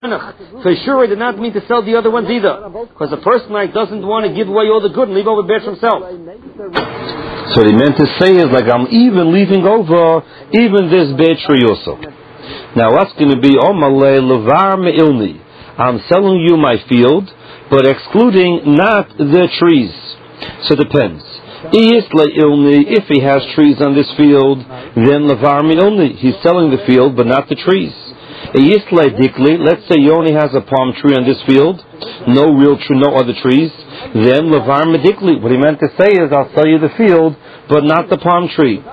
So sure, I did not mean to sell the other ones either, because a person like doesn't want to give away all the good and leave over bad for himself. So what he meant to say is like I'm even leaving over even this bad tree also. Now what's going to be Omalei levar me'ilni? I'm selling you my field, but excluding not the trees. So it depends. If he has trees on this field, then levar me'ilni. He's selling the field, but not the trees. Let's say he only has a palm tree on this field, no real tree, no other trees. Then levar medikli. What he meant to say is, I'll sell you the field, but not the palm tree.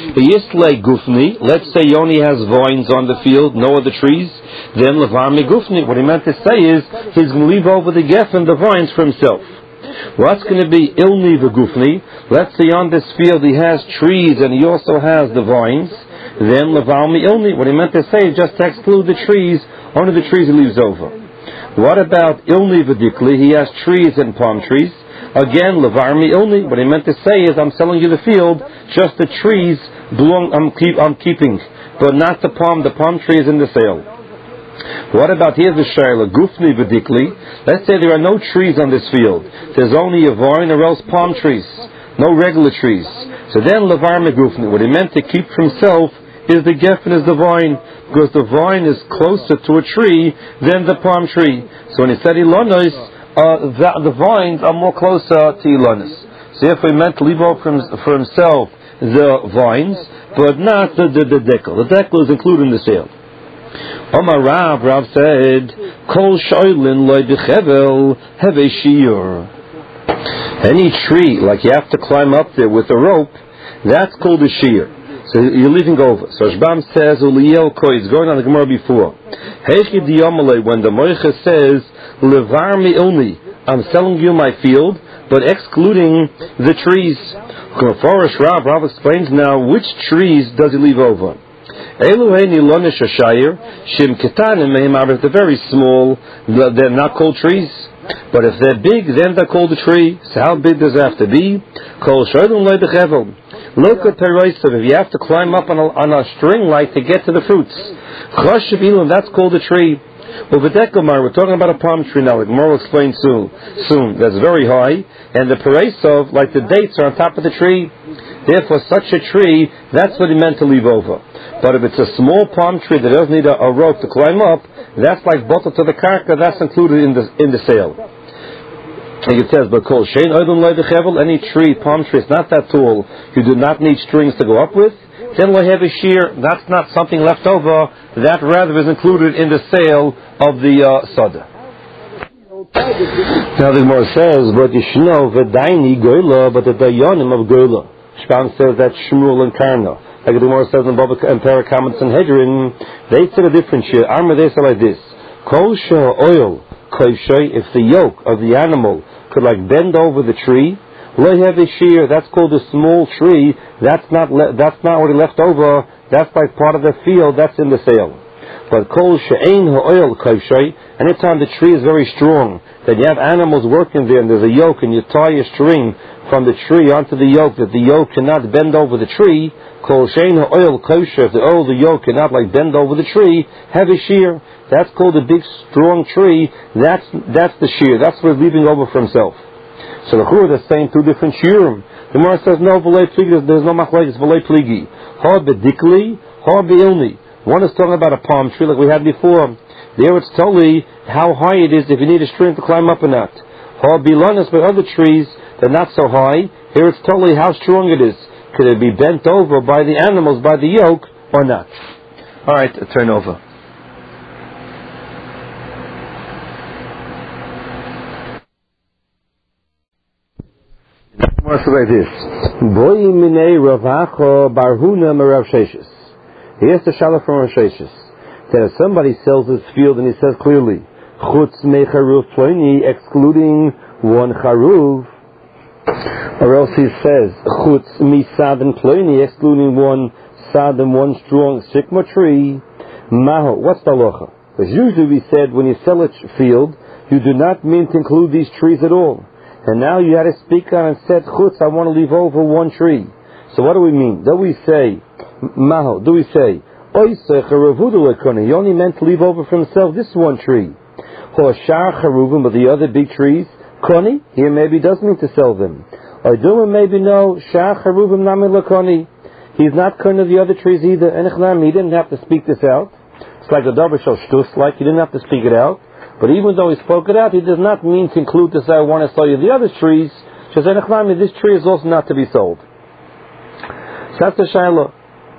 Gufni. Let's say he only has vines on the field, no other trees. Then levar megufni. What he meant to say is, he's going to leave over the geffen, the vines, for himself. What's going to be ilni v'gufni? Let's say on this field he has trees and he also has the vines. Then levar me'ilni. What he meant to say is just to exclude the trees, only the trees he leaves over. What about ilni v'dikli? He has trees and palm trees. Again, levar me'ilni. What he meant to say is, I'm selling you the field, just the trees I'm keeping, but not the palm. The palm tree is in the sale. What about here's the shayla gufni v'dikli? Let's say there are no trees on this field. There's only a vine or else palm trees, no regular trees. So then levar megufni. What he meant to keep for himself is the geffen, is the vine, because the vine is closer to a tree than the palm tree. So when he said ilonis, the vines are more closer to ilonis. So if he meant to leave over for himself the vines, but not the dekel. The dekel is included in the sale. Omar Rav said, Kol shoylin loy b'chevel have a shiur. Any tree, like you have to climb up there with a rope, that's called a shear. So you're leaving over. So Shbam says, Uliyel Koi, it's going on the Gemara before. Heichi diyomale, when the Moicha says, Levar me'ilni, I'm selling you my field, but excluding the trees. Rav explains now, which trees does he leave over? Eluheini lonish ashayir, shim ketanim mehim, if they're very small, they're not called trees. But if they're big, then they're called a tree. So how big does it have to be? Kol shoydun loy b'chevel. Look at Peroisav, if you have to climb up on a string light to get to the fruits. Chashav ilan, that's called a tree. Well, v'dekomar, we're talking about a palm tree now, like Gemara will explain soon. That's very high, and the Peroisav, like the dates, are on top of the tree. Therefore, such a tree, that's what he meant to leave over. But if it's a small palm tree that doesn't need a rope to climb up, that's like bottle to the karka, that's included in the sale. Like it says, but kol shein oidun loy b'chevel, any tree, palm tree, it's not that tall, you do not need strings to go up with, then loy have a shear, that's not something left over, that rather is included in the sale of the soda. Now the Gemara says, but you should know, v'daini goyla, but the dayanim of goyla. Shpam says that Shmuel and Karna. Like the Gemara says in Baba and Parakamat Sanhedrin, they said a different shit. Arma, they said like this: Kol shah oil, if the yoke of the animal could like bend over the tree, lo have a shear. That's called a small tree. That's not what he left over. That's like part of the field. That's in the sale. But kol she'ein ha'oil kaishay, anytime the tree is very strong, that you have animals working there and there's a yoke and you tie a string from the tree onto the yoke, that the yoke cannot bend over the tree, kol she'ein ha'oil kaishay, if the yoke cannot like bend over the tree, have a shear. That's called a big strong tree. That's the shear. That's what he's leaving over for himself. So the Chur is saying two different shiurim. The Gemara says no v'lei pligi. There's no machlekes v'lei pligi. Ha bedikli, ha beilni. One is talking about a palm tree like we had before. There it's totally how high it is if you need a string to climb up or not. Ha bilanis, but other trees they're not so high. Here it's totally how strong it is. Could it be bent over by the animals, by the yoke, or not? All right, turn over. More like this. Boy minei Ravacho Barhuna Merav Sheshes. Here's the shalah from Rav Sheshes. That if somebody sells his field and he says clearly, Chutz me charuv ploni, excluding one charuv, or else he says, Chutz mi sad and ploni, excluding one sad and one strong sycamore tree, Maho, what's the halacha? Because usually we said when you sell a field, you do not mean to include these trees at all. And now you had to speak on and said, Chutz, I want to leave over one tree. So what do we mean? Do we say, Maho, do we say, He only meant to leave over for himself this one tree. But the other big trees, koni, here maybe does mean to sell them. Maybe no, he's not koni of the other trees either. He didn't have to speak this out. It's like a davar shel shtus, like he didn't have to speak it out. But even though he spoke it out, he does not mean to include to say, I want to sell you the other trees. Just this tree is also not to be sold. So that's the shayla.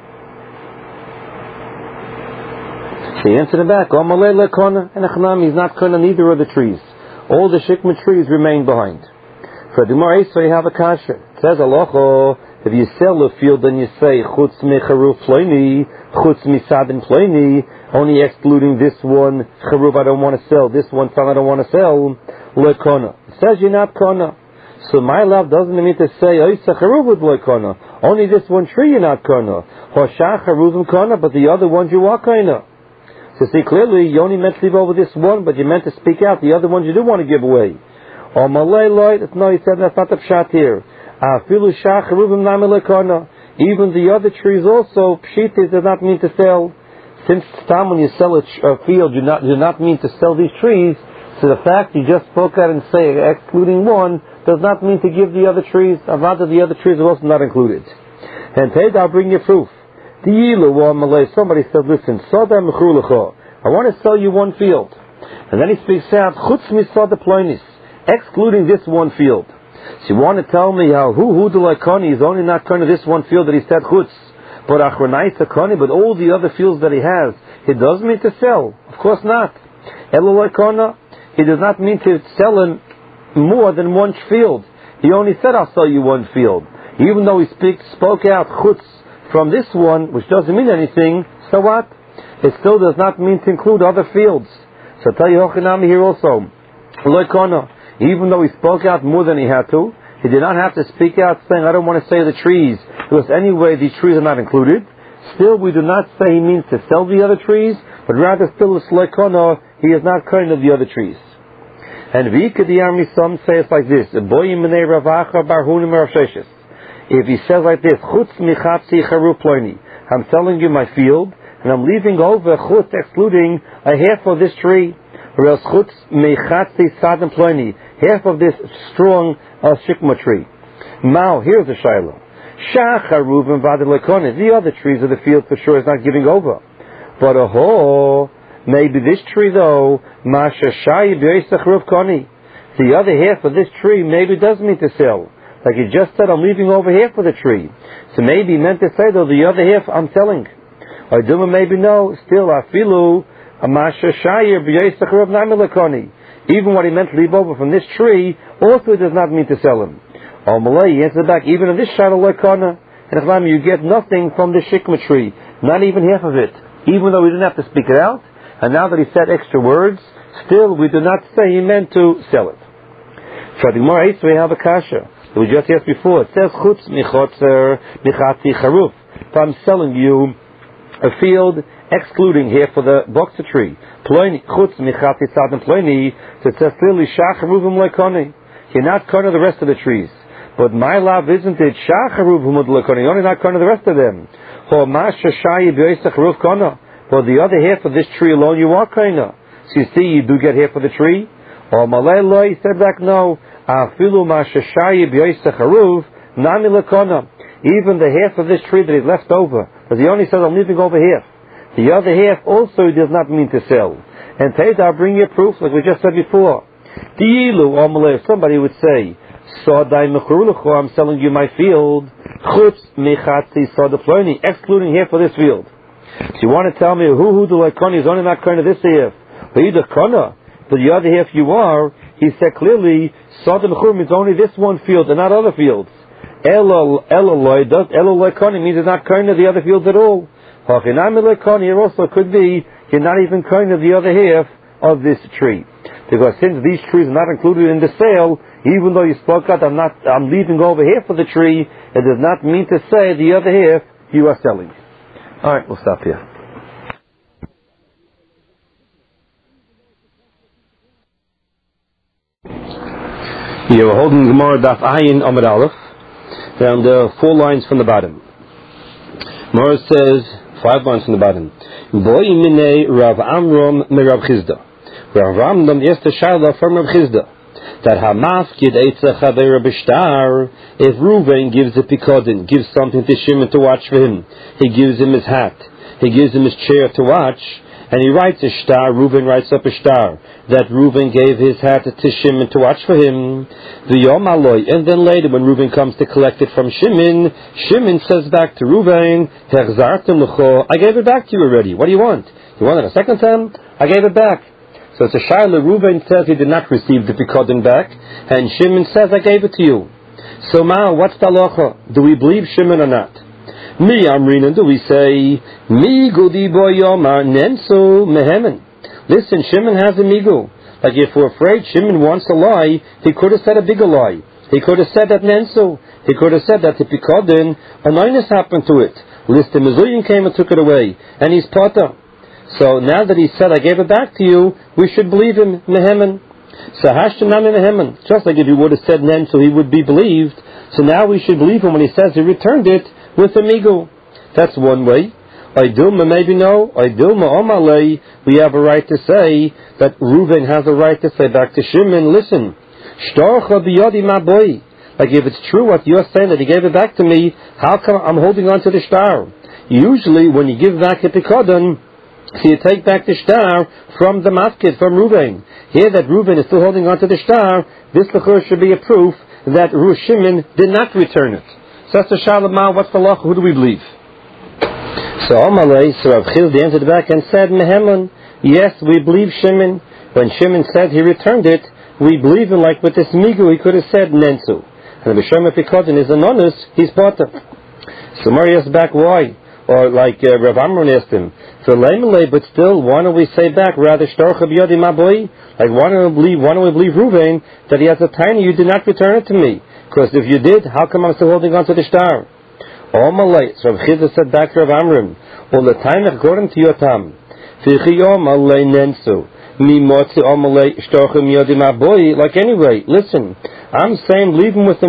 He answered back, he's not kona neither of the trees. All the shikma trees remain behind. For the Gemara, so you have a kasha. It says, Alocho, if you sell a field and you say, chutz mecharuf ploini, chutz misadin ploini, only excluding this one, charuf I don't want to sell, this one I don't want to sell, lekona. It says you're not kona. So my love doesn't mean to say, oisa charuf with lekona. Only this one tree you're not kona. Hoshach charuvim kona, but the other ones you are kona. So see, clearly, you only meant to leave over this one, but you meant to speak out the other ones you do want to give away. Or Malay Lloyd, no, he said that's not the pshat here. Even the other trees also, pshitis does not mean to sell. Since time when you sell a field, you do not mean to sell these trees, so the fact you just spoke out and say, excluding one, does not mean to give the other trees, rather the other trees are also not included. And I'll bring you proof. Somebody said, listen, I want to sell you one field. And then he speaks out, excluding this one field. So you want to tell me how is only not kind of this one field that he said chutz, but but all the other fields that he has, it does mean to sell. Of course not. He does not mean to sell him more than one field. He only said, I'll sell you one field. Even though he spoke out chutz from this one, which doesn't mean anything, so what? It still does not mean to include other fields. So I'll tell you Hochanami here also. Even though he spoke out more than he had to, he did not have to speak out saying, I don't want to say the trees, because anyway these trees are not included. Still, we do not say he means to sell the other trees, but rather still it's lekono, he is not kind of the other trees. And some say it's like this, if he says like this, chutz michatzi charuf ploini, I'm selling you my field, and I'm leaving over chutz, excluding a half of this tree, or else chutz michatzi sadin ploini, half of this strong shikma tree. Now, here's the shayla. Shach charuf and vadilekone, the other trees of the field for sure is not giving over. But maybe this tree though, masha shayi b'yosach charuf koni, the other half of this tree maybe does mean to sell. Like he just said, I'm leaving over half of the tree. So maybe he meant to say, though, the other half I'm selling. Or Duma maybe no. Still, afilu, amasha shayir b'yosach namilakoni. Even what he meant to leave over from this tree, also does not mean to sell him. Or Malay, he answered back, even in this shadow lekona, and you get nothing from the shikma tree. Not even half of it. Even though we didn't have to speak it out, and now that he said extra words, still we do not say he meant to sell it. So the Gemara we have a kasha. We just asked before. It says chutz michotzer michatzi charuf. If I'm selling you a field excluding half of the boxer tree, ploini chutz michatzi sadin ploini. So it says clearly shach charuvim lekoni. You're not kona the rest of the trees. But my love isn't it shach charuvim lekoni. You're only not kona the rest of them. Ho masha shayi b'yosach charuf kona. For the other half of this tree alone, you are kona. So you see, you do get half of the tree. Or malay loy said back no. Even the half of this tree that is left over, because he only says I'm leaving over half. The other half also he does not mean to sell. And Taita, I'll bring you proof, like we just said before. If somebody would say, I'm selling you my field, excluding half of this field. So you want to tell me who the lekoni is only not kind of this half, but either kona, but the other half you are. He said clearly, Sodom Chum is only this one field and not other fields. Eloloi means it's not kind of the other fields at all. Here also could be you're not even kind of the other half of this tree. Because since these trees are not included in the sale, even though you spoke out, I'm leaving over half of the tree, it does not mean to say the other half you are selling. Alright, we'll stop here. Yeah, we're holding Gemara Daf Ayin Amud Aleph, and 4 lines from the bottom. Gemara says, 5 lines from the bottom. Boi minei Rav Amram Rav Chizda. Rav Amram asked the Shaila from Rav Chizda that Hamafkid Eitzah Chavera B'Shtar, if Reuven gives a Pikodin, gives something to Shimon to watch for him, he gives him his hat, he gives him his chair to watch, and he writes a star, Reuven writes up a star, that Reuven gave his hat to Shimon to watch for him. The Yom Aloi, and then later when Reuven comes to collect it from Shimon, Shimon says back to Reuven, Hechzartem L'cho, I gave it back to you already. What do you want? You want it a second time? I gave it back. So it's a Shaila. Reuven says he did not receive the Pikodin back, and Shimon says, I gave it to you. So now, what's the halacha? Do we believe Shimon or not? Mi Amrina, do we say, Mi Gudi Boyoma Nensu Mehemen? Listen, Shimon has a migu. Like if we're afraid Shimon wants a lie, he could have said a bigger lie. He could have said that Nensu. He could have said that the Pikodin, a minus happened to it. List the Mizuyin came and took it away, and he's potter. So now that he said, I gave it back to you, we should believe him, Mehemen. So Hashtanami Mehemen. Just like if he would have said Nensu, he would be believed. So now we should believe him when he says he returned it with a migu. That's one way. Aidilma, maybe no. Aidilma Omalei, we have a right to say that Reuven has a right to say back to Shimon, listen, Shtorcha biyodi ma boy. Like if it's true what you're saying that he gave it back to me, how come I'm holding on to the star? Usually when you give back a Pikodin, so you take back the star from the masked, from Reuven. Here that Reuven is still holding on to the star, this should be a proof that Shimon did not return it. So that's the Shalom. What's the law? Who do we believe? So Amalei, so Rav Chizda answered back and said, Mehemen, yes, we believe Shimon. When Shimon said he returned it, we believe him. Like with this migu, he could have said Nensu. And the B'Shem Pikodin is anonymous, he's potter. So Mari asked back why. Or like Rav Amram asked him, for Leimelei, but still, why don't we say back, rather, Shtorcha b'yodi ma boy? Like, why don't we believe Reuven that he has a tiny, you did not return it to me? Because if you did, how come I'm still holding on to the star? Omalei, so Rav Chizda said back to Rav Amram, all the time according to your tam, Fichi Omalei Nensu, Mi Motzi Omalei Shtorcha b'yodi ma boy, like anyway, listen, I'm saying leave him with the